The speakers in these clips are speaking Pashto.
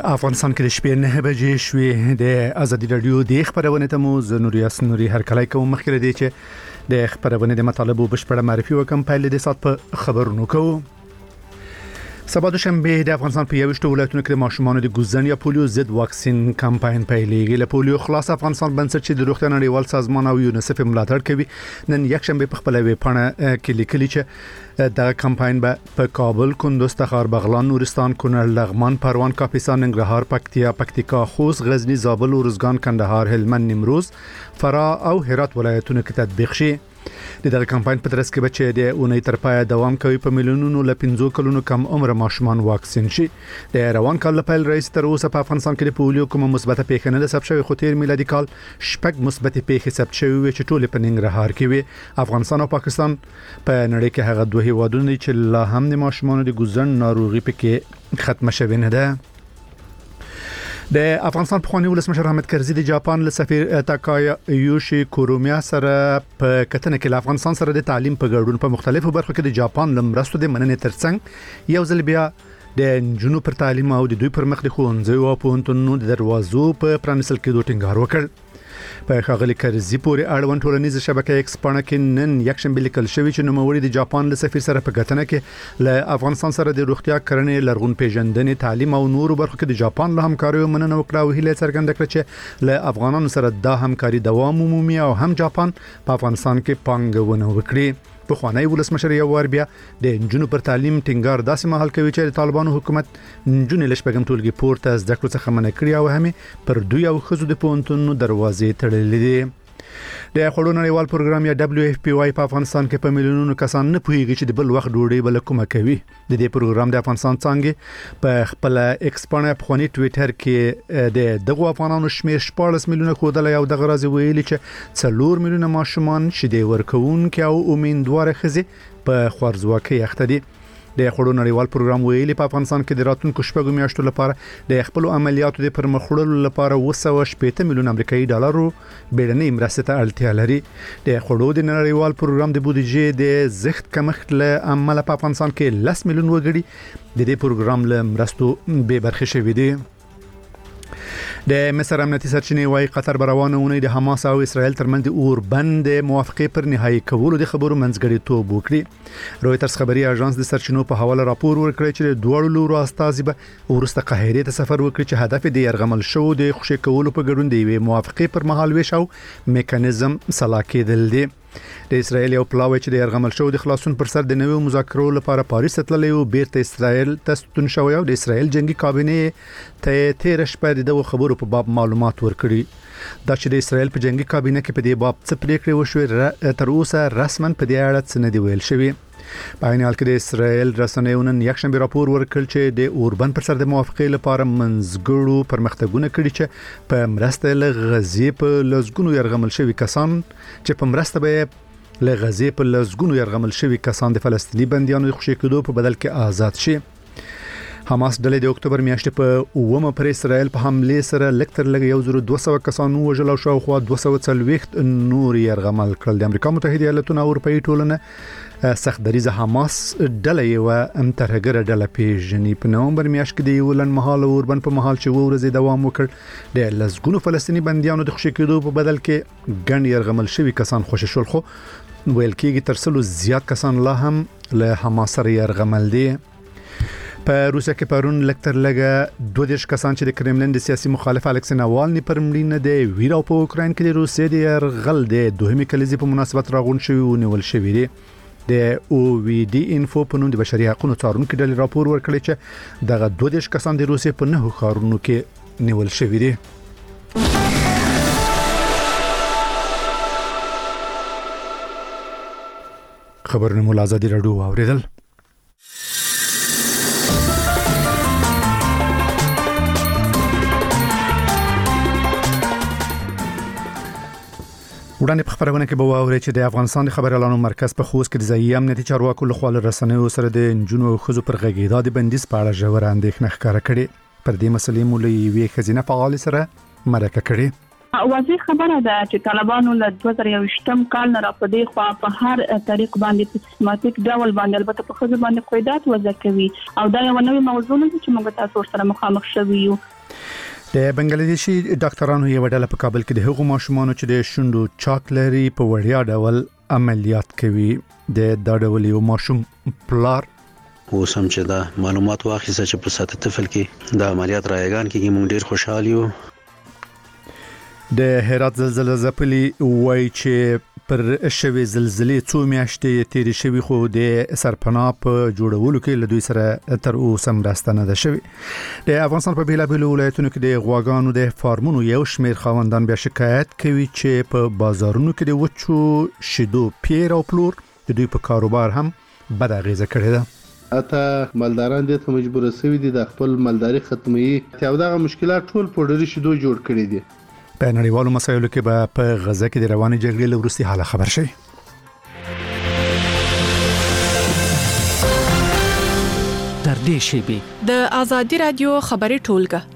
افغانستان کې د شپې 9 بجې شوې د ازادي رادیو د خبرونه ته مو زنوریاس نوري هرکلای کوم مخکې دی چې د خبرونه د مطالبه بشپړه معرفي وکم پایل د سات په خبرونو کوو. سبا دوشنبه د افغانستان په 21 ولایتونو کې د ماشومانو د ګوزن یا پولیو ضد واکسین کمپاین پیلېږي. له پولیو خلاص افغانستان بنسټ چې د روغتیا نړیوال سازمان او یونیسف ملاتړ کوي نن یکشنبه په خپل ویبپاڼه کې لیکلي چې دا کمپاین په کابل، کندوز، تخار، بغلان، نورستان، کونړ، لغمان، پروان، کاپیسا، ننګرهار، پکتیا، خوست، غزنی، زابل، ارزګان، کندهار، هلمند، نیمروز، فراه او هرات ولایتونو کې تطبیق شي. د دغه کمپاین په ترڅ کې بچي د اونۍ تر پای دوام کوي. په میلیونونو ل 15 کلونو کم عمر ماشومان واکسین شي. د روان کال لپاره رئیس تر اوسه په افغانستان کې د پولیو کومه مثبته پیښه نه ده ثبت شوې، خو تیر میلادي کال شپږ مثبته پیښې ثبت شوې چې ټول په ننګرهار کې وي. افغانستان او پاکستان په نړۍ کې هغه دوه هیوادونه چې لا هم د ماشومانو د ګوزن ناروغي پکې ختمه شوې نه ده. د افغانستان پخوانی ولسمشر حامد کرزي د جاپان له سفیر تاکایا یوشي کورومیا سره په کتنه کې افغانستان سره د تعلیم په ګډون په مختلفو برخو کې د جاپان لمرستو د مننې ترڅنګ یو ځل بیا د جنوب پر تعلیم او د دوی پر مخ د ښوونځیو او پوهنتونونو د دروازو په پرانیستل کې ټینګار وکړ. په ښاغلي کرزي پورې اړوند ټولنیز شبکې ایکسپانه کې نن یکشنبه لیکل شوی چې نوموړي د جاپان له سفیر سره په کتنه کې له افغانستان سره د روغتیا کرنې، لرغون پیژندنې، تعلیم او نورو برخو کې د جاپان له همکاریو مننه وکړه او هیله څرګنده کړه چې له افغانانو سره دا همکاري دوام ومومي او هم جاپان په افغانستان کې پانګونه وکړي. په خوانی ولسمشر یو ور بیا د انجونو پر تعلیم ټینګار داسې مهال کوي چې طالبانو حکومت انجونې لشپګم ټولګي پورته زده کړو څخه منع کړی او هم پر دوی او خزو د پونتونو دروازې تړلې دي. د خړو نړیوال پروګرام یا WFP په افغانستان کې په میلیونونو کسان نه پوهیږي چې د بل وخت ډوډۍ بل کومه کوي. د دې پروګرام د افغانستان څنګه په خپل ایکسپانه په خونی ټوئیټر کې د دغه افغانانو شمیر 14 میلیونه کودل او د غرض ویلي چې 4 میلیونه ماشومان شیدې ورکون کې او امیندوار خزي په خوارزواکۍ اخته دي. د خړو نړیوال پروګرام ویلي په افغانستان کې د راتلونکو شپږو میاشتو لپاره د خپل عملیاتو د پرمخوړلو لپاره 280 میلیون امریکایي ډالرو بیړنۍ مرستې ته اړتیا لري. د خړو د نړیوال پروګرام د بودیجې د زښت کمښت له امله په افغانستان کې 10 میلیون وګړي د دې پروګرام له مرستو به برخه شوي دي. د مصر امنیتي سرچینې وايي قطر روانونه د حماس او اسرائیل ترمنځ د اوربند موافقه پر نهایی کولو د خبرو منځګړیتوب وکړي. رويټرز خبري اژانس د سرچینو په حواله راپور ورکړی چې دوه لورو استازي به ورسته قاهره ته سفر وکړي چې هدف د يرغمل شو د خوشی کولو په ګډون دی موافقه پر مهال ویش او میکانیزم صلاح کېدل دي. د اسرائیل یو پلاوی چې د يرغمل شو د خلاصون پر سر د نوو مذاکرو لپاره پاریس تللی او بیرته اسرائیل ته ستون شوی او د اسرائیل جنگي کابینه ته 13 شپه د خبرو په باب معلومات ورکړي. دا چې د اسرائیل په جنگي کابینه کې په دې باب څه پریکړه وشوه تر اوسه رسماً په دې اړه څه نه دی ویل شوی. په عین حال کې د اسرائیل رسنیو نن یکشنبه راپور ورکړ چې د اوربند پر سر د موافقې لپاره منځګړو پرمختګونه کړي چې په مرسته له غزې په لزګونو يرغمل شوی کسان چې په مرسته به له غزې په لزګونو يرغمل شوی کسان د فلسطینی بنديانو د خوشی کېدو په بدل کې آزاد شي. حماس ډلې د اکتوبر میاشتې په اومه پر اسرائیل په حمله سره لکتر لګ 1200 کسانو وژل او شاوخوا 240 نور يرغمل کړل. د امریکا متحده ایالاتونو او اروپאי ټولنه سخت دریزه حماس ډله یو امترهګر ډله پیژني. په نومبر میاشت کې د یولن محل اوربن په محل چې ورځې دوام وکړ د لزګونو فلسطینی بنديانو د خوشی کېدو په بدل کې ګڼ يرغمل شوی کسان خوشی شول، خو ویل کېږي ترڅلو زیات کسان لا هم له حماس سره يرغمل دي. په روسیا کې پرون لکتر لګه 22 کسان چې د کرملین د سیاسي مخالف الکسی ناوالني پر مړینه د ویرا په اوکراین کې د روسیې د يرغل د دوهمي کلیزې په مناسبت راغون شوی او نیول شوی دی. د او وی ډي انفو په نوم د بشري حقوقو څارونکو ډلې راپور ورکړی چې دغه 22 کسان د روسیې په 9 ښارونو کې نیول شوی دي. خبرونه مو آزادي رادیو اوریدل. وړاندې په خبرونه کې به واوري چې د افغانستان د خبر اعلانو مرکز په خوست کې د ځایي امنیتي چارواکو له خوا رسنیو سره د انجونو او خزو پر غږیدا د بندیز په اړه ژور اندېښنه ښکاره کړې. پر دې مسلې مو له یوې خزینه فعال سره مرکه کړې. واضح خبره ده چې طالبانو له 2023م کال نه را پدې خو په هر طریق باندې په سیستماتیک ډول باندې البته په خزو باندې قیدات وضع کوي او دا یو نوې موضوع نه چې موږ تاسو سره مخامخ شوي یو د بنگلاديشي ډاکټرانو یو ډله په کابل کې د هغو ماشومانو چې د شونډو چاک لري په وړیا ډول عملیات کوي. د دا ډول یو ماشوم پلار اوس هم چې دا معلومات واخیسته چې په ساته طفل کې د عملیات رایگان کې موږ ډیر خوشحال یو. د هرات زلزلې ځپلي وای چې پر شوي زلزلې څو میاشتې تیرې شوي خو د سرپناه په جوړولو کې له دوی سره تر اوسه مرسته نه ده شوې. د افغانستان په بیلابیلو ولایتونو کې د غواګانو د فارمونو یو شمېر خاوندان بیا شکایت کوي چې په بازارونو کې د وچو شیدو پیر او پلور د دوی په کاروبار هم بد اغیزه کړې ده. اته مالداران دې ته مجبور شوي دي د خپل مالداري ختمي او دغه مشکلات ټول په ډېر شیدو جوړ کړي دي. په نړیوالو مسایلو کې به په غزه کې د روانې جګړې له وروستي حاله خبر شي. تر دې شی د آزادي رادیو خبري ټولګه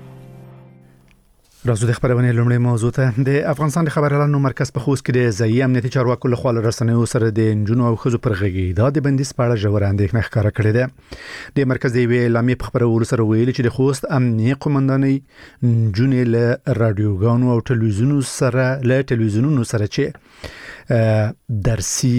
راځو د خبرونې لومړی موضوع ته. د افغانستان د خبريالانو مرکز په خوست کې د ځایي امنیتي چارواکو له خوا رسنیو سره د انجونو او خزو پر غږیدا د بندیز په اړه ژور اندېښنه ښکاره کړې ده. د مرکز د ویل لامې په خبرولو سره ویلي چې د خوست امنیتي قومندانۍ انجونې له رادیوګانو او ټلویزیونونو سره چې درسي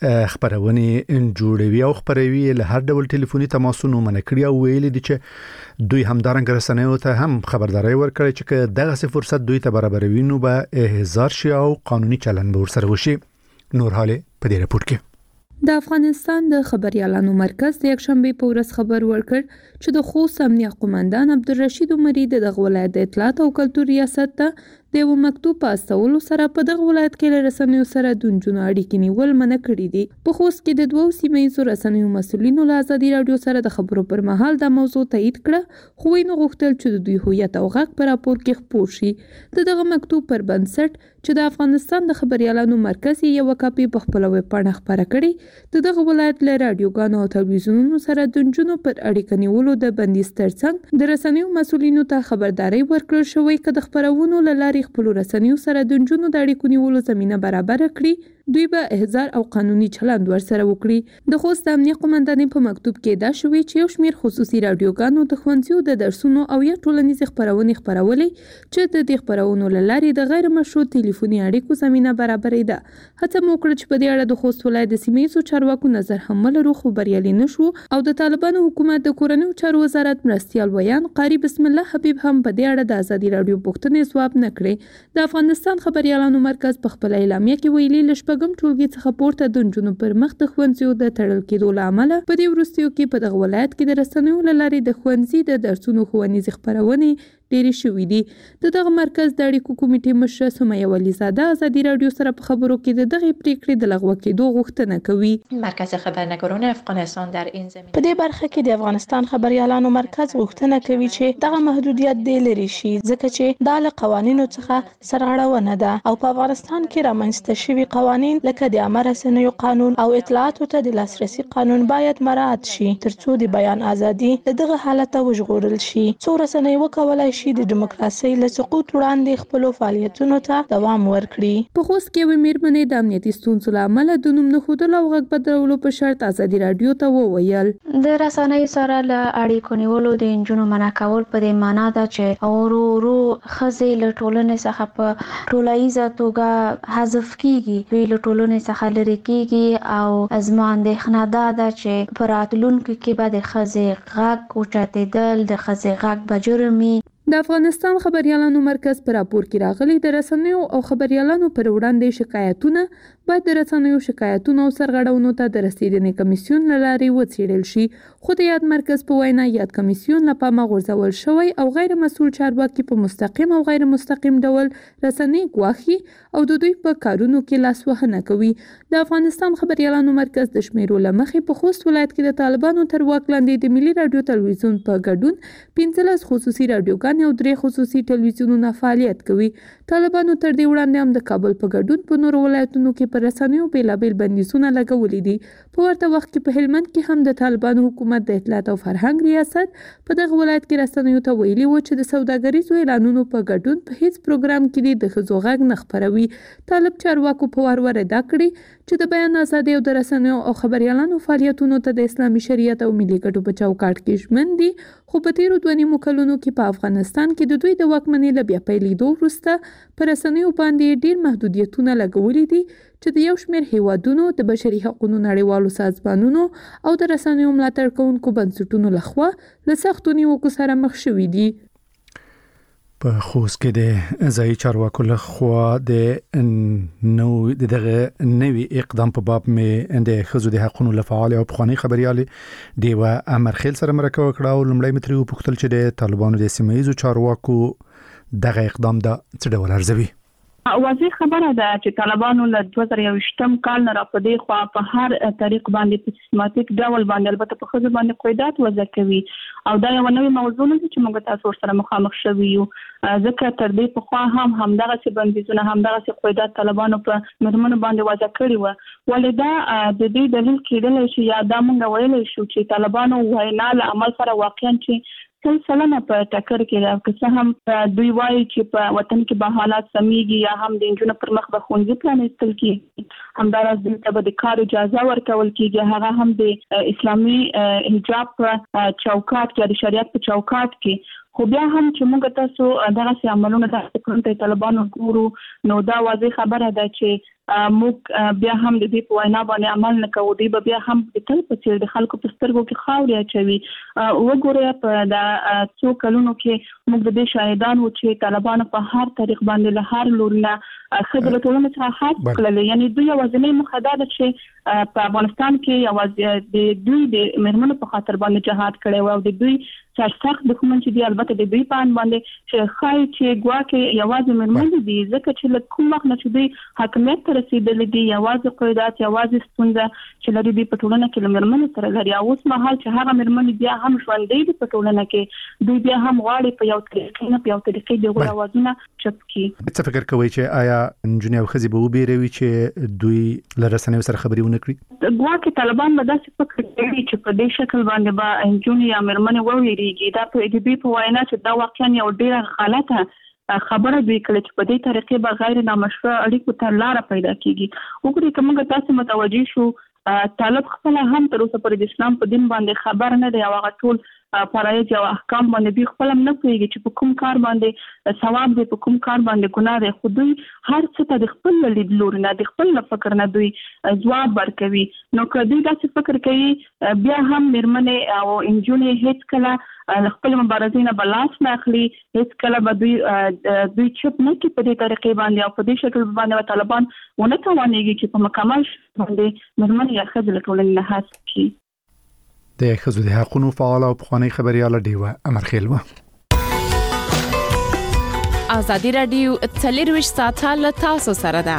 خبرونه جوړوي او خبروي له هر ډول ټلیفوني تماسونو منکړي او ویلي دي چې دوی همدارنګ رسنیو ته هم خبرداري ورکړي چې دغه فرصت دوی ته برابروي نو به احضار شي او قانوني چلند به ورسره وشي. نور حاله په دې رپورت کې د افغانستان د خبريالانو مرکز د یکشنبه په ورځ خبر ورکړ چې د خوست امنیتي قومندان عبدالرشید عمری د ولایت د اطلاعات او کلتور ریاست ته د یو مکتوب په استولو سره په دغه ولایت کې له رسنیو سره د انجونو اړیکې نیول منع کړي دي. په خوست کې د دوو سیمه‌ییزو رسنیو مسؤلینو له آزادي رادیو سره د خبرو پر مهال د موضوع تایید کړه خو یې نو غوښتل چې د دوی هویت او غږ په راپور کې خپور شي. دغه مکتوب پر بنسټ چې د افغانستان د خبريالانو مرکز یو کاپي په خپل ویب پاڼه خبره کړي دغه ولایت له رادیوګانو او ټلویزیونونو سره د انجونو پر اړیکې نیولو د بندیز ترڅنګ د رسنیو مسؤلینو ته خبرداري ورکړل شوې چې د خبرونو لاري خپل رسنیو سره د انجونو د اړیکو نیولو زمينه برابر کړي دوی به احضار او قانوني چلند ورسره وکړي. د خوست امنیتي قومندانۍ په مکتوب کې دا شوی چې یو شمېر خصوصي رادیوګانو د ښوونځیو د درسونو او یا ټولنیز خبرونه خبرولې چې د دې خبرونو لاري د غیر مشروع ټلیفوني اړیکو زمينه برابرې ده. هڅه مو کړې چې په دې اړه د خوست ولایت د سیمه‌ییزو چارواکو نظر هم لرو خو بریالي نشو او د طالبانو حکومت د کورنیو چارو وزارت مرستيال ویان قاری بسم الله حبیب هم په دې اړه د آزادي رادیو پوښتنې ځواب نه کړې. د افغانستان خبريالانو مرکز په خپل اعلامیه کې ویلي لشپږم ټولګي څخه پورته د انجونو پر مخ د ښوونځیو د تړل کېدو له امله په دې وروستیو کې په دغه ولایت کې د رسنیو له لارې د ښوونځي د درسونو ښوونیز خبرونې ډېرې شوې دي. دغه مرکز د اړیکو کمیټې مشره سمیه ولیزاده آزادي رادیو سره په خبرو کې دغه پریکړې د لغوه کېدو غوښتنه کوي. مرکز خبرنگاران افغانستان در این زمینه په دې برخه کې د افغانستان خبريالانو مرکز غوښتنه کوي چې دغه محدودیت دې لري شي ځکه چې دا له قوانینو څخه سرغړونه ده او په افغانستان کې رامنځته شوي قوانین لکه د عامه رسنیو قانون او اطلاعاتو ته د لاسرسي قانون باید مراعات شي ترڅو د بیان ازادي دغه حالت وژغورل شي. څو رسنۍ وکولای شي د دیموکراسي له سقوط وړاندې خپل فعالیتونو ته دوام ورکړي. په خوست کې یوې میرمنې د امنیتي ستونزو له امله د نوم نه ښودلو او غږ بدلولو په شرط آزادي رادیو ته وویل د رسنیو سره له اړیکو نیولو د انجونو منع کول په دې معنی ده چې ورو ښځې له ټولنې څخه په ټولایزه توګه حذف کیږي دوی له ټولنې څخه لرې کیږي او زما اندېښنه ده چې په راتلونکي کې به د ښځې غږ اوچتېدل د ښځې غږ به جرمي. د افغانستان خبريالانو مرکز پر راپور کې راغلي د رسنیو او خبريالانو پر وړاندې شکایتونه باید د رسنیو شکایتونو او سرغړونو ته د رسیدنې کمیسیون له لارې وڅېړل شي خو د یاد مرکز په وینا یاد کمیسیون له پامه غورځول شوی او غیر مسؤل چارواکي په مستقیم او غیر مستقیم ډول رسنۍ ګواښي او د دوی په کارونو کې لاسوهنه کوي. د افغانستان خبريالانو مرکز د شمیرو له مخې په خوست ولایت کې د طالبانو تر واک لاندې د ملي رادیو تلویزیون په ګډون 15 خصوصي رادیوګان او 3 خصوصي ټلویزیونونه فعالیت کوي. طالبانو تر دې وړاندې هم د کابل په ګډون په نورو ولایتونو کې پر رسنیو بیلابیل بندیزونه لګولي دي. په ورته وخت کې په هلمند کې هم د طالبانو حکومت د اطلاعات او فرهنګ ریاست په دغه ولایت کې رسنیو ته ویلي و چې د سوداګریزو اعلانونو په ګډون په هیڅ پروګرام کې د ښځو غږ نه خپروي. طالب چارواکو په وار ادا کړي چې د بیان ازادي او د رسنیو او خبريالانو فعالیتونو ته د اسلامي شریعت او ملي ګټو په چوکاټ کې ژمن دي خو په تیرو 2 کلونو کې په افغانستان کې د دوی د واکمنۍ له بیا پیلېدو وروسته پر رسنیو باندې ډیر محدودیتونه لګولي دي چې د یو شمېر هیوادونو د بشري حقوقو نړیوالو سازمانونو او د رسنیو ملاتړ کوونکو بنسټونو لخوا له سختو نیوکو سره مخ شوي دي. په خوست کې د ځایي چارواکو لخوا د دغه نوي اقدام په باب مې د ښځو د حقوقو لپاره او پخوانی خبريالې دیوه امرخیل سره مرکه وکړه او لومړی متری وپوښتل چې د طالبانو د سیمایي چارواکو دغه اقدام د څه ډول ارزوي. واضح خبره ده چې طالبانو له 2023 کال نه را پدې خو په هر طریق باندې په سیستماتیک ډول باندې البته په خځو باندې قیودات وضع کوي او دا یو نوې موضوع نه چې موږ تاسو سره مخامخ شوي یو ځکه تر دې په خو همدغه څه بندیزونه همدغه قیودات طالبانو په مرمنو باندې وضع کړی و ولدا د دې دلیل کېدل چې یا دا موږ ویلی شو چې طالبانو وینا له عمل سره واقعا چې سلسله په ټکر کې راو که څه هم دوی وایي چې په وطن کې به حالات سميږي یا هم د انجونو پر مخ به ښوونځي پرانیستل کېږي همداراز د د کار اجازه ورکول کېږي هغه هم د اسلامي حجاب په چوکاټ کې د شریعت په چوکاټ کې خو بیا هم چې موږ تاسو دغه سي عملونه د حکومت طالبانو ګورو نو دا واضح خبره ده چې موږ بیا هم د دې په وینا باندې عمل نه کوو دی بیا هم د تل په څیر د خلکو په سترګو کې خاورې اچوي وګوره په د څو کلونو کې موږ د دې شاهدان وو چې طالبانو په هر طریق باندې له هر لورنه خبره ټولنه څخه حق کړل یعنی دوی یوازې مخدد چې په افغانستان کې یوازې د دوی د مرمنو په خاطر باندې جهاد کړي او د دوی سخت دښمن چې دی البته د دوی په ان باندې چې خای چې ګواکې یوازې مرمن دي ځکه چې له کوم وخت نه چې دوی حاکمیت ته رسیدلې دي یوازې قیودات یوازې ستونزه چې لري دی په ټولنه کې مرمن سره لري اوس مهال چې هغه مرمن بیا هم ژوندۍ دي په ټولنه کې دوی بیا هم غواړي په یو طریقې نه په یو طریقې د غوړوازونه چپ کی. څه فکر کوي چې آیا انجنیر او خزي به وبېروي چې دوی لرسنیو سره خبري ونه کړي ګواکې طالبان به داسې فکر کوي چې په دې شکل باندې به انجنیر یا مرمن وویری دا په دې په وینا چې دا واقعا یو ډیره غلطه خبره دی کله چې په دې طریقې به غیر نامشروع اړیکو ته لار پیدا کیږي وګورئ کومه تاسو متوجي شو طالب خپل هم تر اوسه پر اسلام په دین باندې خبر نه دی او هغه ټول فرایض او احکام باندې خپل هم نه کوي چې په کوم کار باندې ثواب دی په کوم کار باندې ګناه دی خو دوی هر څه ته د خپل لیدلور نه د خپل فکر نه دوی ځواب ورکوي نو که دوی داسې فکر کوي بیا هم مرمنې او انجونې هیڅ کله خپل مبارزینه بلاس نه اخلي هیڅ کله به دوی چپ نه کوي په دې طریقې باندې او په دې شکل باندې طالبان ونه توانېږي چې په مکمل باندې مرمنې یا ښځې له ټولنې نه حذف کړي. د ښځو د حقوقو فعال او پخوانی خبرياله دیوه امرخیل و. ازادي رادیو 24 ساعته له تاسو سره ده.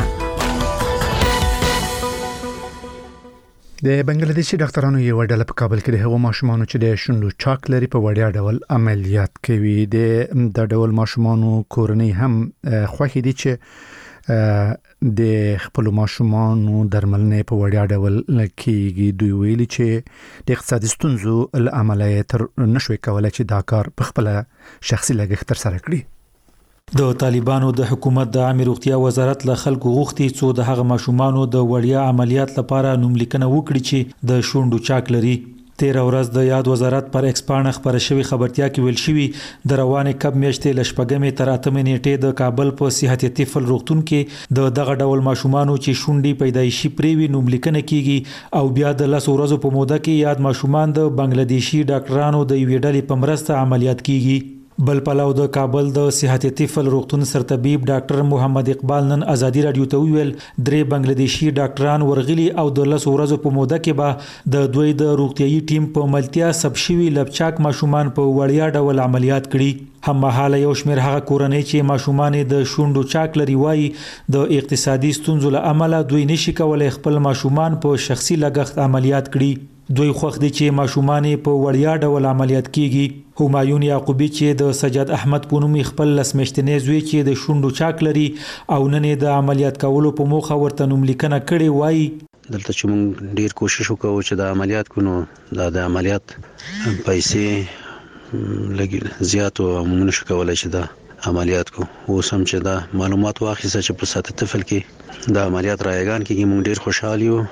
د بنگلاديشي ډاکټرانو یو ډله په کابل کې د هغو ماشومانو چې د شونډو چاک لري په وړیا ډول عملیات کوي د ډول ماشومانو کورنۍ هم خوښ دي چې د خپل ماشومانو درملنه په وړیا ډول کېږي دوی ویلي چې د اقتصادي ستونزو له امله تر نشوي کولای چې دا کار په خپل شخصي لګښت تر سره کړي. د طالبانو د حکومت د عامه روغتیا وزارت له خلکو غوښتي څو د هغه ماشومانو د وړیا عملیات لپاره نوملیکنه وکړي چې د شونډو چاک لري. 13 ورځ د یاد وزارت پر ایکس پاڼه خبره شوی خبرتیا کې ویل شوی د روانې کب میاشتې ل شپږمې تر 8مې نیټې د کابل په صحت طفل روغتون کې د دغه ډول ماشومانو چې شونډې پیدایشي پریوي نوملیکنه کیږي او بیا د 10 ورځو په موده کې یاد ماشومان د بنگلاديشي ډاکټرانو د یوې ډلې په مرسته عملیات کیږي. بل پلاو د کابل د صحت طفل روغتون سرطبيب ډاکټر محمد اقبال نن ازادي رادیو ته ویل درې بنگلاديشي ډاکټران ورغلي او د 10 ورځو په موده کې به د دوی د روغتيایي ټیم په ملتیا سب شوی لبچاک ماشومان په وړیا ډول عملیات کړي هم مهاله یو شمېر هغه کورنۍ چې ماشومان د شونډو چاک لري وایي د اقتصادي ستونزو له امله دوی نشي کولای خپل ماشومان په شخصي لګښت عملیات کړي. دوی خوښ دي چې ماشومان په وړیا ډول عملیات کیږي. همایون یعقوبی چې د سجاد احمد په نوم خپل لسمشتنې زوی چې د شونډو چاک لري او نن د عملیات کولو په موخه ورته نوملیکنه کړي وایي دلته چې موږ ډیر کوشش وکړو چې د عملیات کونو د عملیات پیسې لګي زیات او موږ نشو کولای چې د عملیات کو اوس هم چې د معلومات واخیسته چې په ساته طفل کې د عملیات رایگان کې موږ ډیر خوشاله یو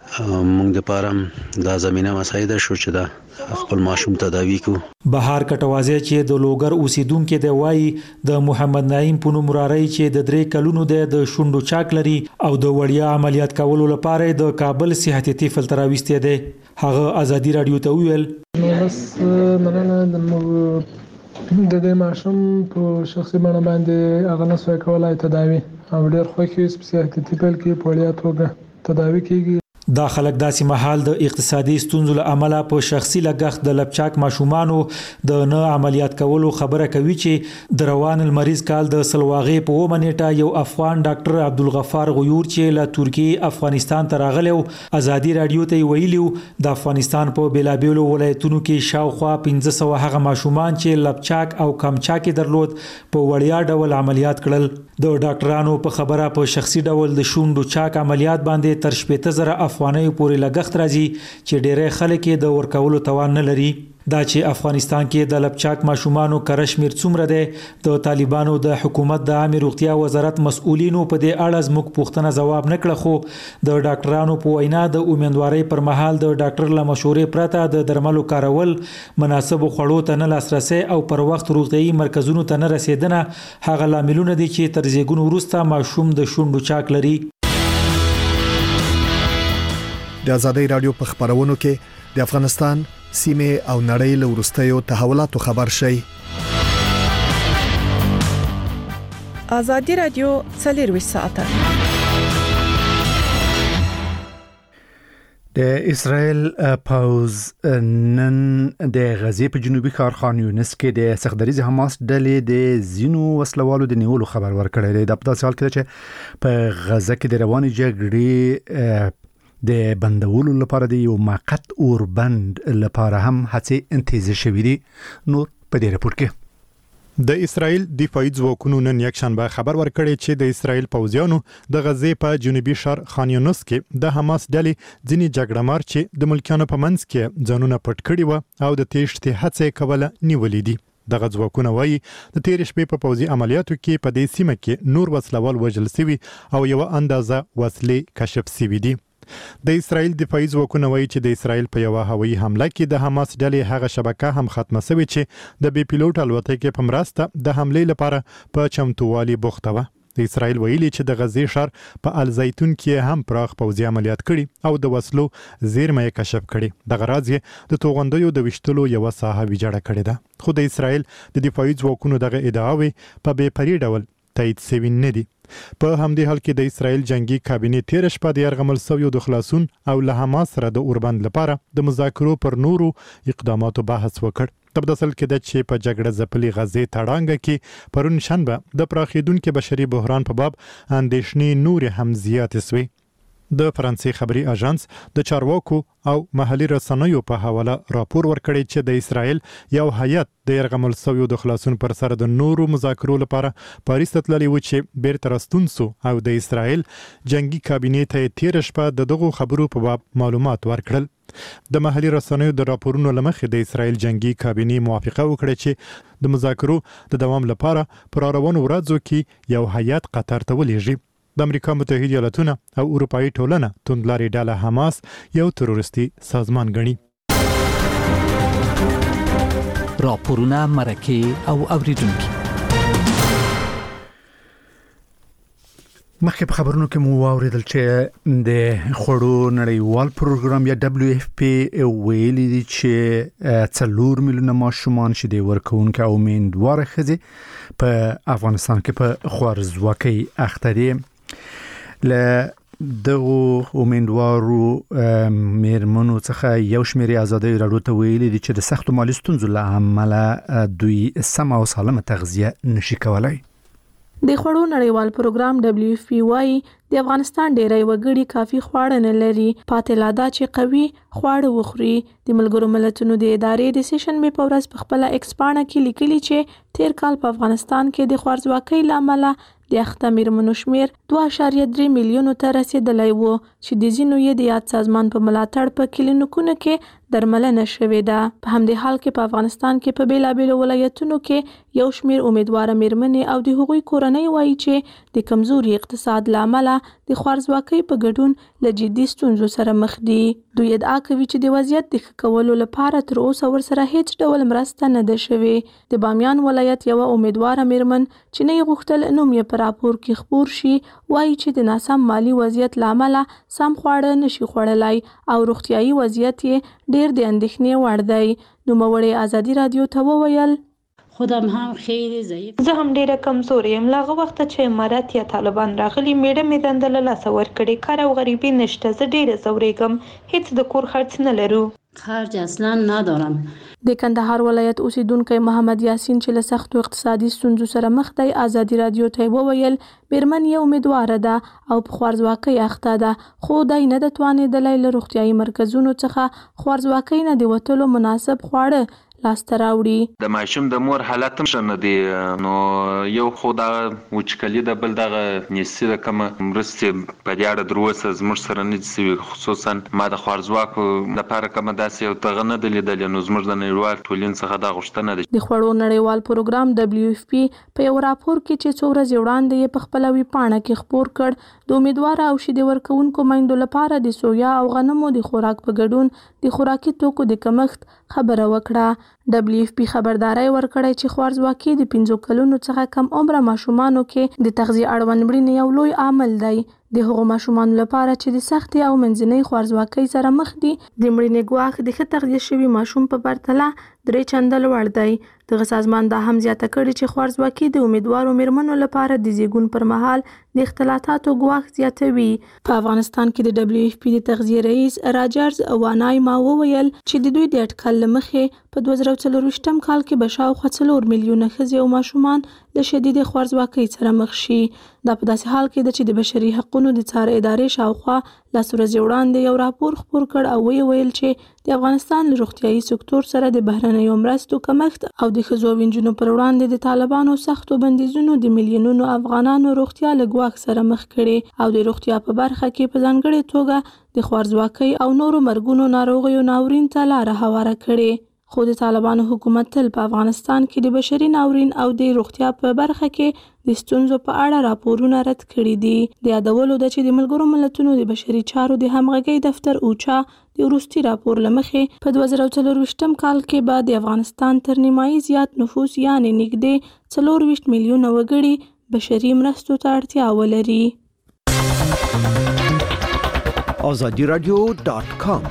موږ د پاره دا زمينه مساعده شو چې دا خپل ماشوم تداوی کو. بهار کټوازی چې د لوګر اوسیدونکو دی وایي د محمد نعیم په نوم راري چې د 3 کلونو د شونډو چاک لري او د وړیا عملیات کولو لپاره د کابل صحتي طفل تراويسته دی. هغه ازادي رادیو ته ویل بس مننه د دې ماشوم په شخصي باندې هغه نه سوي کولای تداوی او ډېر خوښي صحتي طفل کې په وړیا توګه تداوی کیږي. دا خلک داسې محل د اقتصادي ستونزو له امله په شخصي لګښت د لپچاک ماشومانو د نه عملیات کولو خبره کوي چې د روان المریض کال د سلواغې په ومنېټه یو افغان ډاکټر عبدالغفار غیور چې له ترکیه افغانستان ته راغلی ازادي رادیو ته ویلیو د افغانستان په بیلابیلو ولایتونو کې شاوخوا 1500 هغه ماشومان چې لپچاک او کمچاک درلود په وړیا ډول عملیات کړل. د ډاکټرانو په خبره په شخصي ډول د شونډو چاک عملیات باندې تر 18000 افغانۍ پورې لګښت راځي چې ډېری خلک د ورکولو توان نه لري. دا چې افغانستان کې د لپچاک ماشومانو کرشمیر څومره دی د طالبانو د حکومت د عامه روغتیا وزارت مسؤلینو په دې اړه زموږ پوښتنه جواب نکړه خو د ډاکټرانو په وینا د امیندوارۍ پر مهال د ډاکټر له مشورې پرته د درملو کارول مناسب خوړو ته نه لاسرسي او پر وخت روغتيایي مرکزونو ته نه رسیدنه هغه لاملونه دي چې تر زیږون وروسته ماشوم د شونډو چاک لري. د ازادي رادیو په خبرونو کې د افغانستان سیمه او نړۍ له ورستیو تحولاتو خبر شي. ازادي رادیو 24 ساعته د اسرائیل پوز نن د غزې په جنوبي ښار خان یونس کې د سخدریز حماس ډلې د زینو وسلوالو د نیولو خبر ورکړی دی. د په حال کې چې په غزه کې د رواني جګړې د بندولو لپاره د یو موقت اوربند لپاره هم هڅې انتهازي شوې دي. نور په دې راپور کې د اسرائیل دفاعي ځواکونو نن یکشنبه خبر ورکړی چې د اسرائیل پوځیانو د غزې په جنوبي ښار خان یونس کې د حماس ډلې ځینی جګړهمار چې د ملکیانو په منځ کې ځانونه پټ کړي و او د تېښتې هڅې کوله نیولې دي. د غزوکونه وایي د تیر شپې په پوځي عملیاتو کې په دې سیمه کې نور وسلوال وژل شوي او یو اندازه وسلې کشف شوي دي. د اسرائیل دفاعي ځواکونه وایي چې د اسرائیل په یو هوایي حمله کې د حماس ډلې هغه شبکه هم ختمه شوې چې د بي پیلوټ الوتکې په مرسته د حملې لپاره په چمتووالي بوخته و. د اسرائیل ویلي چې د غزې ښار په الزیتون کې هم پراخ پوځي عملیات کړي او د وسلو زیرمې کشف کړي. د غراض د توغندیو د وشتلو یو ساحه ویجاړه کړې ده. خو د اسرائیل د دفاعي ځواکونو دغه ادعاوې په بې پرې ډول تایید شوي نه دي. په همدې حال کې د اسرائیل جنگي کابینې تیر شپه د یرغمل شویو د خلاصون او له حماس سره د اوربند لپاره د مذاکرو پر نورو اقداماتو بحث وکړ. تبدسل کې د چې په جګړه ځپلې غزې تړانګه کې پرون شنبه د پراخیدونکو بشري بحران په باب اندېښنې نور هم زیات شوې. د فرانسې خبري اژانس د چارواکو او محلي رسنیو په حواله راپور ورکړی چې د اسرائیل یو هیئت د یرغمل شویو د خلاصون پر سر د نورو مذاکرو لپاره پاریس ته تللی و چې بیرته راستون سو او د اسرائیل جنگي کابینې ته تیر شپه دغه خبرو په باب معلومات ورکړل. د محلي رسنیو د راپورونو لمخې د اسرائیل جنگي کابینې موافقه وکړه چې د مذاکرو د دوام لپاره پر روانو ورځو کې یو هیئت قطر ته ولېږي. د امریکا متحده ایالاتونه او اروپאי ټولنه توندلاري ډله حماس یو تروریستي سازمان ګڼي. راپورونه مرکه او اوریدونکو مخکې په خبرونو کې مو واوریدل چې د خوړو نړیوال پروګرام یا WFP ویلي دي چې 4 میلیونه ماشومان چې د ورکوونکو او میندواره ښځې په افغانستان کې په خوارزواکۍ اخته دي. له دغه امیندوارو میرمنو څخه یو شمېر ازادي رادیو ته ویلي دي چې د سختو مالي ستونزو له امله دوی سم او سالمه تغذیه نشي کولای. د خوړو نړیوال پروګرام WFP وايي د افغانستان ډېری وګړي کافي خواړه نه لري. پاتې لادا چې قوي خواړه وخوري. د ملګرو ملتونو د ادارې د سیشن به په ورځ په خپل ایکسپانه کې لیکلي چې تیر کال په افغانستان کې د خوارزواکۍ لامل د اخته میرمنو شمیر 2.3 میلیونو ته رسیدلی و چې د ځینو یې د یاد سازمان په ملاتړ په کلینیکونو کې درملنه شوې ده. په همدې حال کې په افغانستان کې په بیلابېلو ولایتونو کې یو شمېر امیدواره میرمنې او د هغوی کورنۍ وایي چې د کمزوري اقتصاد له امله د خوارځواکۍ په ګډون له جدي ستونزو سره مخ دي. دوی ادعا کوي چې د وضعیت د ښه کولو لپاره تر اوسه ورسره هیڅ ډول مرسته نه ده شوې. د بامیان ولایت یوه امیدواره میرمن چې نه یې غوښتل نوم یې په راپور کې خپور شي وایي چې د ناسم مالي وضعیت له امله سم خواړه نشي خوړلای او روغتیایي وضعیت یې ډېر د اندېښنې وړ دی. نوموړې ازادي رادیو ته وویل خودم هم خیلی ضعیف زه هم ډیره کمزوري یم. لاغه وخت چې امارات یا طالبان راغلي میړه مې دنده له لاسه ورکړې. کار او غریبي نشته. زه ډیره ځورېږم. هیڅ د کور خرڅ نه لرو. خرج اصلا ندارم. د کندهار ولایت اوسیدونکی محمد یاسین چې له سختو اقتصادي ستونزو سره مخ دی ازادي رادیو ته وویل میرمن یې امیدواره ده او په خوارځواکۍ اخته ده خو دی نه ده توانېدلی له روغتیایي مرکزونو څخه خوارځواکۍ نه د وتلو مناسب خواړه لاسته راوړي. د ماشوم د مور حالت هم ښه نه دی نو یو خو دغه وچکلي ده بل دغه نیستي د کومه مرستې په دې اړه تر اوسه زموږ سره نه دي سوي. خصوصا ما د خوارځواکو لپاره کومه داسې یو دغه نه دی لیدلی نو زموږ د نړیوال ټولنې څخه دا غوښتنه ده. د خوړو نړیوال پروګرام WFP په یو راپور کې چې څو ورځې وړاندې یې په خپله ویبپاڼه کې خپور کړ د امیدواره او شیدې ورکوونکو میندو لپاره د سویا او غنمو د خوراک په ګډون د خوراکي توکو د کمښت خبره وکړه. WFP خبرداري ورکړی چې خوارځواکي د 5 کلونو څخه کم عمره ماشومانو کې د تغذیه اړوند مړینې یو لوی عامل دی. د هغو ماشومانو لپاره چې د سختي او منځنۍ خوارځواکۍ سره مخ دي د مړینې ګواښ د ښه تغذیه شوي ماشوم په پرتله 3 چنده لوړ دی. دغه سازمان دا هم زیاته کړې چې خوارځواکي د امیدوارو میرمنو لپاره د زیږون پر مهال د اختلالاتو ګواښ زیاتوي. په افغانستان کې د WFP د تغذیه رئیس راجرز وانای ما وویل چې د دوی د اټکل له مخې په 2024 کال کې به شاوخوا 4 میلیونه ښځې او ماشومان له شدیدې خوارځواکۍ سره مخ شي. دا په داسې حال کې ده چې د بشري حقوقو د څار ادارې شاوخوا 10 ورځې وړاندې یو راپور خپور کړ او ویل چې د افغانستان له روغتیایي سکتور سره د بهرنیو مرستو کمښت او د ښځو او نجونو پر وړاندې د طالبانو سختو بندیزونو د میلیونونو افغانانو روغتیا له ګواښ سره مخ کړي او د روغتیا په برخه کې په ځانګړې توګه د خوارځواکۍ او نورو مرګونو ناروغیو ناورین ته لاره هواره کړي. خو د طالبانو حکومت تل په افغانستان کې د بشري ناورین او د روغتیا په برخه کې د ستونزو په اړه راپورونه رد کړي دي. د یادولو ده چې د ملګرو ملتونو د بشري چارو د همغږۍ دفتر اوچا د وروستي راپور له مخې په 2024 کال کې به د افغانستان تر نیمایي زیات نفوس یعنې نږدې 24 میلیونه وګړي بشري مرستو ته اړتیا ولري. azadiradio.com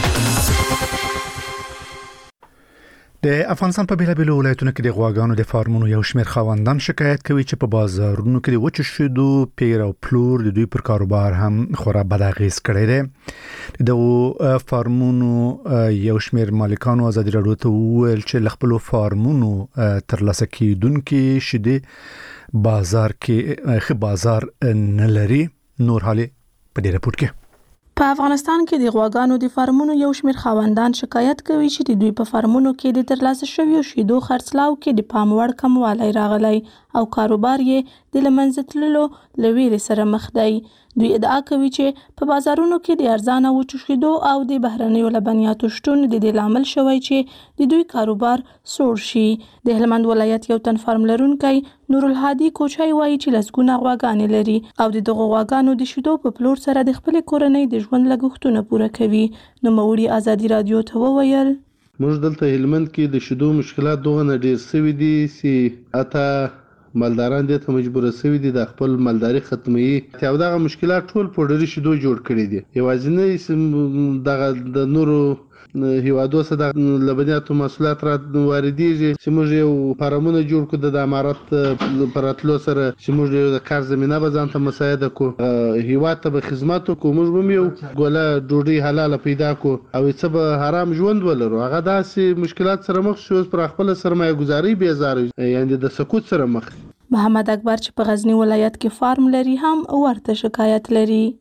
د افغانستان په بیلابېلو ولایتونو کې د غواګانو د فارمونو یو شمېر خاوندان شکایت کوي چې په بازارونو کې د وچو شیدو پیر او پلور د دوی پر کاروبار هم خورا بد اغېز کړی دی. د فارمونو یو شمېر مالکانو ازادي راډیو ته وویل چې ل خپل فارمونو ترلاسه کیدونکو شیدې بازار کې ښه بازار نه لري. نور حالي په دې راپور کې په افغانستان کې د غواګانو د فارمونو یو شمېر خاوندان شکایت کوي چې د دوی په فارمونو کې د ترلاسه شویو شیدو خرڅلاو کې د پام وړ کموالی راغلی او کاروبار یې د له منځه تللو له ویرې سره مخ دی. دوی ادعا کوي چې په بازارونو کې د ارزانه وچو شیدو او د بهرنیو لبنیاتو شتون د دې لامل شوی چې د دوی کاروبار سوړ شي. د هلمند ولایت یو تن فارم لرونکی نورالهادي کوچای وایي چې لسګونه غواګانې لري او د دغو غواګانو د شیدو په پلور سره د خپل کورنۍ د ژوند لګښتونه پوره کوي. نوموړي ازادي رادیو ته وویل موږ دلته هلمند کې د شیدو مشکلات دوه ډېر سوي دي چې اته مالداران دې ته مجبور سوي دي د خپل مالداري ختمي او دغه مشکلات ټول پوډري شیدو جوړ کړي دي. یوازینی دغه د نورو هیوادو سره د لبنیاتو محصولات را واردېږي چې موږ یو فارمونه جوړ کړو د امارات پراتلو سره چې موږ یو د کار زمينه به ځان ته مساعده کو هیواد ته به خدمت کو موږ به یو ګوله ډوډۍ حلاله پیدا کو او څه به حرام ژوند ولرو. هغه داسې مشکلات سره مخ شو پر خپل سرمایه گذاري بیزار یعنی د سقوط سره مخ. محمد اکبر چې په غزنی ولایت کې فارم لري هم ورته شکایت لري.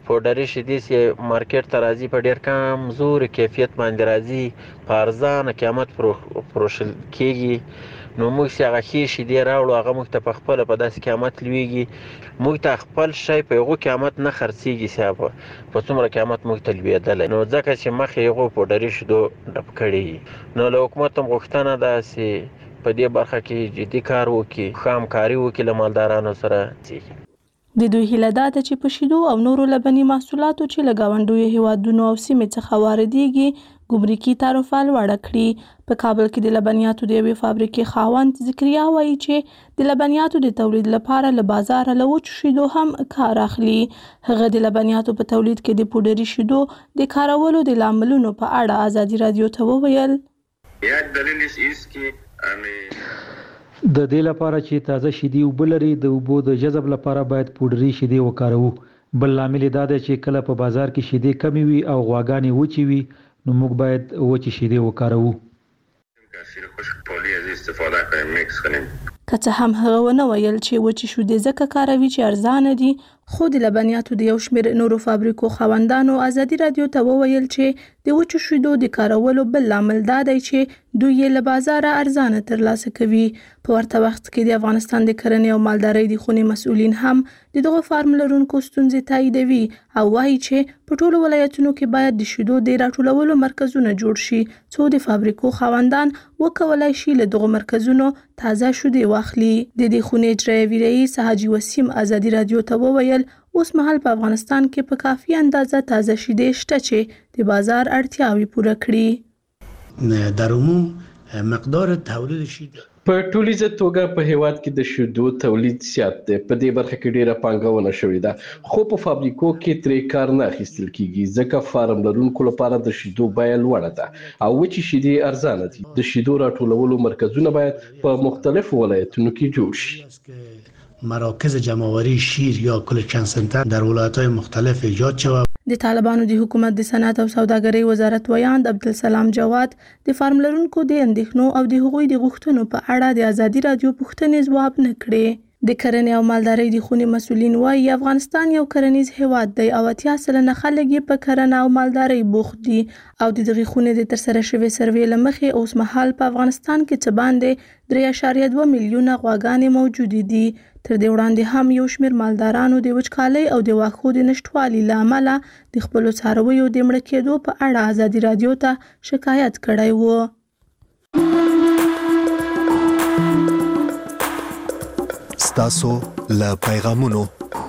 پوډري شیدې چې مارکیټ ته راځي په ډیر کم زور کیفیت باندې راځي په ارزانه قیمت پروشل کیږي نو موږ چې هغه ښې شیدې راوړو هغه موږ ته په خپله په داسې قیمت لویږي موږ ته خپل شی په هغو قیمت نه خرڅېږي چې په څومره قیمت موږ ته لوېدلی نو ځکه چې مخکې هغو پوډري شیدو ډپ کړي نو له حکومت هم غوښتنه ده چې په دې برخه کې جدي کار وکړي ښه همکاري وکړي له مالدارانو سره د دوی هیله دا ده چې په شیدو او نورو لبني محصولاتو چې له ګاونډیو هیوادونو او سیمې څخه واردېږي ګمرکي تعرفه لوړه کړي په کابل کې د لبنیاتو د یوې فابریکې خاوند ذکریا وایي چې د لبنیاتو د تولید لپاره له بازاره له وچو شیدو هم کار اخلي هغه د لبنیاتو په تولید کې د پوډري شیدو د کارولو د لاملونو په اړه ازادي رادیو ته وویل یک دلیلش است که د دې لپاره چې تازه شیدې اوبه لري د اوبو د جذب لپاره باید پوډري شیدې وکاروو بل لامل دا دی چې کله په بازار کې شیدې کمې وي او غواګانې وچې وي نو موږ باید وچې شیدې وکاروو که څه هم هغه ونه ویل چې وچې شیدې ځکه کاروي چې ارزانه دي خو د لبنیاتو د یو شمېر نورو فابریکو خاوندانو ازادي رادیو ته وویل چې د وچو شیدو د کارولو بل لامل دا دی چې دوی یې له بازاره ارزانه ترلاسه کوي په ورته وخت کې د افغانستان د کرنې او مالدارۍ د خونې مسؤلین هم د دغو فارم لرونکو ستونزې تاییدوي او وایي چې په ټولو ولایتونو کې باید د شیدو د راټولولو مرکزونه جوړ شي څو د فابریکو خاوندان وکولای شي له دغو مرکزونو تازه شیدې واخلي د دې خونې اجرایوي رئیس حاجي وسیم ازادي رادیو ته وویل اوس مهال په افغانستان کې په کافي اندازه تازه شیدې شته چې د بازار اړتیاوې پوره کړي در عموم مقدار تولید شیدې په ټولیزه توګه په هیواد کې د شیدو تولید زیات دی په دې برخه کې ډیره پانګونه شوې ده خو په فابریکو کې ترې کار نه اخیستل کیږي ځکه فارم لرونکو لپاره د شیدو بیه لوړه ده او وچې شیدې ارزانه دي د شیدو راټولولو مرکزونه باید په مختلفو ولایتونو کې جوړ شي مراکز جمع‌آوری شیر یا کلچن سنتر در ولایت‌های مختلف ایجاد شود د طالبانو د حکومت د صنعت او سوداګرۍ وزارت ویاند عبدالسلام جواد د فارم لرونکو د اندېښنو او د هغوی د غوښتنو په اړه د ازادي رادیو پوښتنې ځواب نه کړې د کرنې او مالدارۍ د خونې مسؤلین وایي افغانستان یو کرنیز هیواد دی او 80% خلک یې په کرنه او مالدارۍ بوخت دي او د دغې خونې د ترسره شوې سروې له مخې اوس مهال په افغانستان کې څه باندې 3.2 میلیونه غواګانې موجودې دي تر دې وړاندې هم یو شمېر مالدارانو د وچکالۍ او د واښو د نشټوالي له امله د خپلو څارویو د مړه کېدو په اړه ازادي رادیو ته شکایت کړی و ستاسو له پیغامونو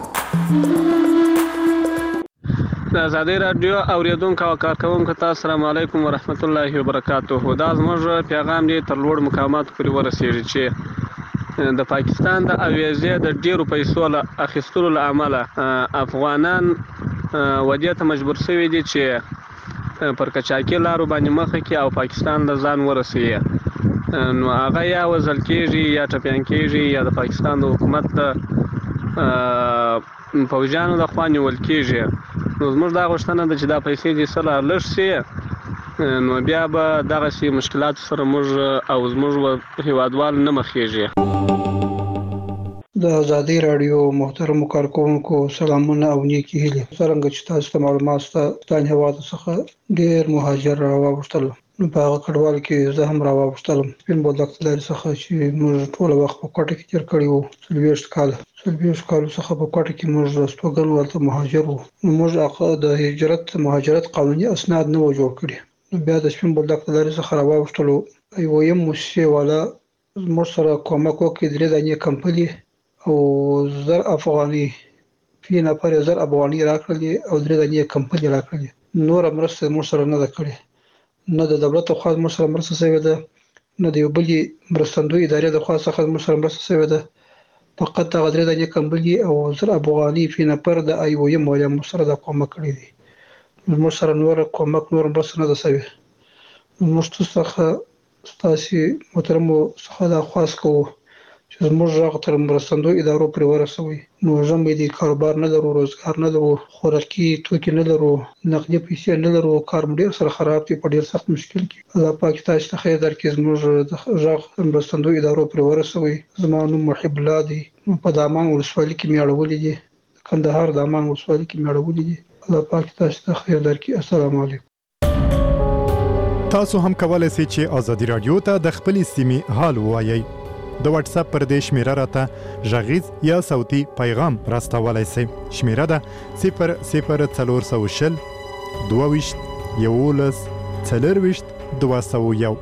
د ازادي رادیو اوریدونکو او کارکونکو ته السلام علیکم ورحمت الله وبرکاته دا زموږ پیغام دی تر لوړ مقاماتو پورې ورسیږي چې د پاکستان د اویزې د ډیرو پیسو له اخیستلو له امله افغانان ودې ته مجبور شوي دي چې پر کچاکي لارو باندې مخه کې او پاکستان له ځان ورسوي نو هغه یا وزل کېږي یا ټپیان کېږي یا د پاکستان د حکومت د فوجانو د خوا نیول کېږي نو زموږ دا غوښتنه ده چې دا پیسې دې سره لږ شي نو بیا به دغسې مشکلات سره موږ او زموږ هیوادوال نه مخېږي د ازادي رادیو محترم کارکونکو سلامونه او نیکی هیلې څرنګه چې تاسو ته معلومات ستاسو هیواد څخه ډېر مهاجر راوړل نو په هغه کډوال کې زه هم راوړل سپین بولدک لري څخه چې موږ ټول وخت په کوټه کې تیر کړی وو 20 کال څخه په کوټه کې موږ راستوګن ورته مهاجر وو موږ هغه د هجرت مهاجرت قانوني اسناد نه و جوړ کړی بیا د سپین بولدک لري څخه راوړل یو یم موسسه والا موږ سره کومک وکړي د دې کمپنۍ او 1000 افغاني په نفر 1000 افغاني راکړل او درې دنیا کمپنۍ راکړل نور مرسته موږ سره نه کړې نه د دولت خو موږ سره مرسته شوی ده نه د یو بل مرستندوی ادارې د خوا څخه موږ سره مرسته شوی ده فقط د درې دنیا کمپنۍ او 1000 افغاني په نفر د ایو یم ولا موږ سره د کومک کړی دي موږ سره نور کومک نور مرسته نه ده شوی موږ څخه ستاسو محترم څخه د خاص کوو چې موږ راغ تر مرستندو ادارو پر ورسوي نو زموږ د کاروبار نه لرو روزګار نه لرو خوراکي توکي نه لرو نقدي پیسې نه لرو کار مډیر سره خراب دي په ډیر سخت مشکل کې الله پاک تاسو ته خیر درکړي موږ راغ مرستندو ادارو پر ورسوي زمونږ محب الله دي په دامان ولسوالۍ کې میاړولې دي کندهار د امان ولسوالۍ کې مړولې دي. الله پاک تاسو ته خیر درکړي. السلام علیکم. تاسو هم کولای شئ چې ازادي رادیو ته د خپلې سیمې حال ووایئ. د واتس اپ پر دې شمیره راته غږیز یا صوتي پیغام راستولای شئ. شمیره ده 00420 22 11 24 201.